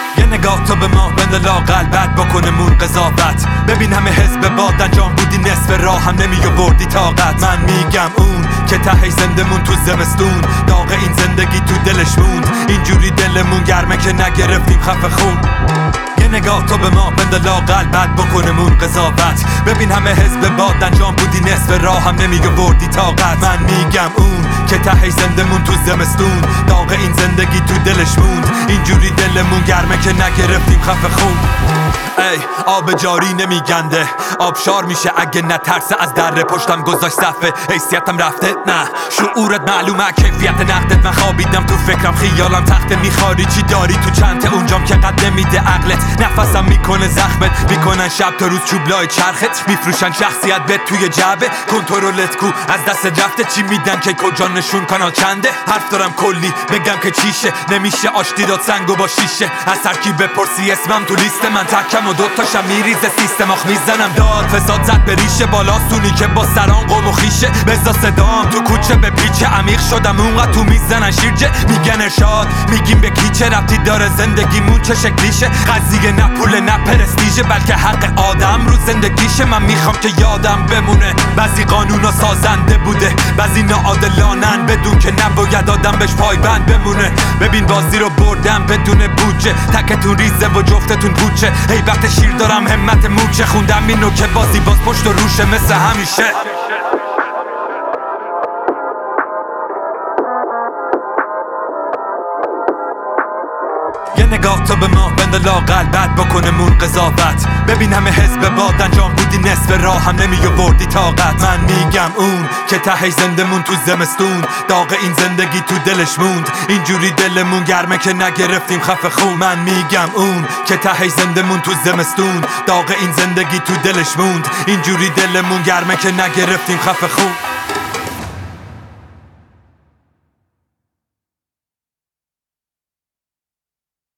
یه نگاه تو به ما بنده لاقل بعد بکنمون قضاوت. ببین همه حزب باد انجام بودی نصف راه هم نمی‌آوردی طاقت. من میگم اون که ته زندمون تو زمستون، داغ این زندگی تو دلش موند. اینجوری دلمون گرمه که نگرفتیم خفه خون. یه نگاه تو به ما بنده لاقل بعد بکنمون قضاوت. ببین همه حزب باد انجام بودی نصف راه هم نمی‌آوردی طاقت. من میگم اون که ته زندمون تو زمستون، داغ این زندگی تو دلش موند. اینجوری دلمون گرمه که نگرفتیم خفه خون. ای آب جاری نمیگنده، آبشار میشه اگه نترسه از دره پشتم گذاشت صفه. حیثیتم رفته نه شعورت معلومه، کیفیت نقدت من خوابیدم تو فکرم خیالم تخته. میخواری چی داری تو چنته اونجام که قد نمیده عقلت. نفسم میکنه زخمت، میکنن شب تا روز چوبلای چرخت. میفروشن شخصیت به توی جعبه، کنترلت کو از دست رفته. چی میدن که کجا نشون کانال چنده. حرف دارم کلی بگم که چیشه، نمیشه آشتی داد سنگو با شیشه. از ترکیب بپرسی اسمم تو لیست من تکم و دوتاشم میریزه سیستم. آخ میزنم داد فساد زد به ریشه، بالاستونی که با سران قوم و خیشه. بزا صدام تو کوچه به پیچه عمیق شدم اونقدر تو میزنن شیرجه. میگن ارشاد میگیم به کی چه ربطی داره زندگیمون چه شکلیشه. قضیه نه پول نه پرستیژه بلکه حق آدم رو زندگیشه. من میخوام که یادم بمونه بعضی قانونا سازنده بوده، بعضی ناعادلانن بدون که نباید آدم بهش پایبند بمونه. ببین بازی رو بردم بدون بودجه، تکتون ریزه و جفتتون پوچه. ای وقت شیر دارم همت موچه، خوندم اینو که بازی باز پشت و روشه مثل همیشه. یه نگاه تو به ما بنده لاقل بعد بکنمون قضاوت. ببین همه حزب باد انجام بودی نصف راه هم نمی‌آوردی طاقت. من میگم اون که ته زندمون تو زمستون، داغ این زندگی تو دلش موند. اینجوری دلمون گرمه که نگرفتیم خفه خون. من میگم اون که ته زندمون تو زمستون، داغ این زندگی تو دلش موند. اینجوری دلمون گرمه که نگرفتیم خفه خون.